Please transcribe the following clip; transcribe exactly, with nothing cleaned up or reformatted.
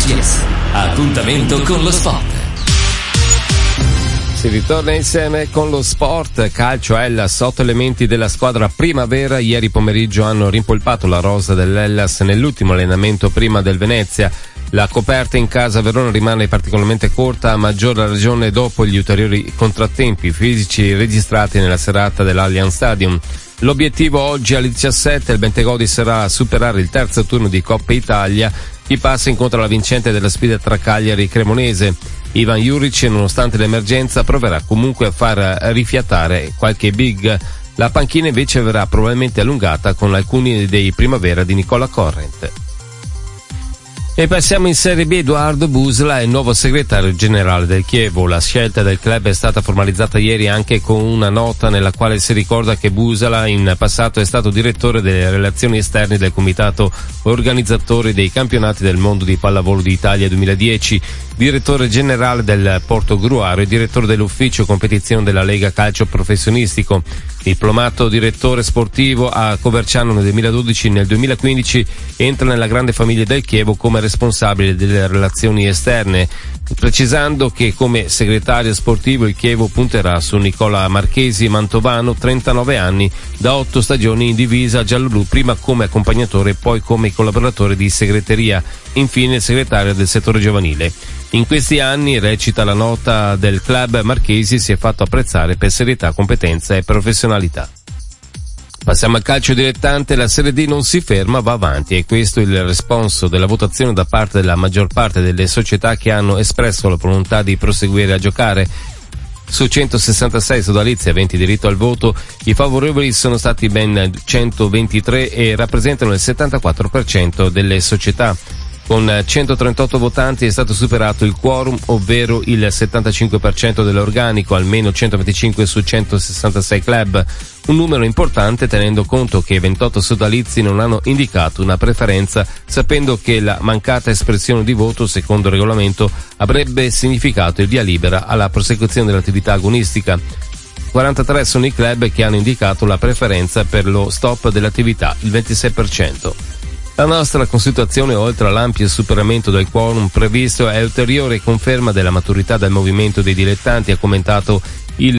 G S. Appuntamento con lo sport. Si ritorna insieme con lo sport. Calcio Hellas, otto elementi della squadra primavera ieri pomeriggio hanno rimpolpato la rosa dell'Hellas nell'ultimo allenamento prima del Venezia. La coperta in casa Verona rimane particolarmente corta, a maggior ragione dopo gli ulteriori contrattempi fisici registrati nella serata dell'Allianz Stadium. L'obiettivo oggi alle diciassette il Bentegodi sarà superare il terzo turno di Coppa Italia. Chi passa incontra la vincente della sfida tra Cagliari e Cremonese. Ivan Juric, nonostante l'emergenza, proverà comunque a far rifiatare qualche big. La panchina invece verrà probabilmente allungata con alcuni dei primavera di Nicola Corrent. E passiamo in Serie B. Edoardo Busla è il nuovo segretario generale del Chievo. La scelta del club è stata formalizzata ieri anche con una nota nella quale si ricorda che Busla in passato è stato direttore delle relazioni esterne del comitato organizzatore dei campionati del mondo di pallavolo d'Italia duemiladieci, direttore generale del Porto Gruaro e direttore dell'ufficio competizione della Lega Calcio Professionistico. Diplomato direttore sportivo a Coverciano nel duemiladodici, nel duemilaquindici entra nella grande famiglia del Chievo come responsabile delle relazioni esterne, precisando che come segretario sportivo il Chievo punterà su Nicola Marchesi, mantovano, trentanove anni, da otto stagioni in divisa gialloblu, prima come accompagnatore e poi come collaboratore di segreteria, infine segretario del settore giovanile. In questi anni, recita la nota del club, Marchesi si è fatto apprezzare per serietà, competenza e professionalità. Passiamo al calcio dilettante. La Serie D non si ferma, va avanti, e questo è il responso della votazione da parte della maggior parte delle società che hanno espresso la volontà di proseguire a giocare. Su centosessantasei sodalizi aventi diritto al voto, i favorevoli sono stati ben centoventitré e rappresentano il settantaquattro per cento delle società. Con centotrentotto votanti è stato superato il quorum, ovvero il settantacinque per cento dell'organico, almeno centoventicinque su centosessantasei club, un numero importante tenendo conto che ventotto sodalizi non hanno indicato una preferenza, sapendo che la mancata espressione di voto secondo il regolamento avrebbe significato il via libera alla prosecuzione dell'attività agonistica. quarantatré sono i club che hanno indicato la preferenza per lo stop dell'attività, il ventisei per cento. La nostra consultazione, oltre all'ampio superamento del quorum previsto, è ulteriore conferma della maturità del movimento dei dilettanti, ha commentato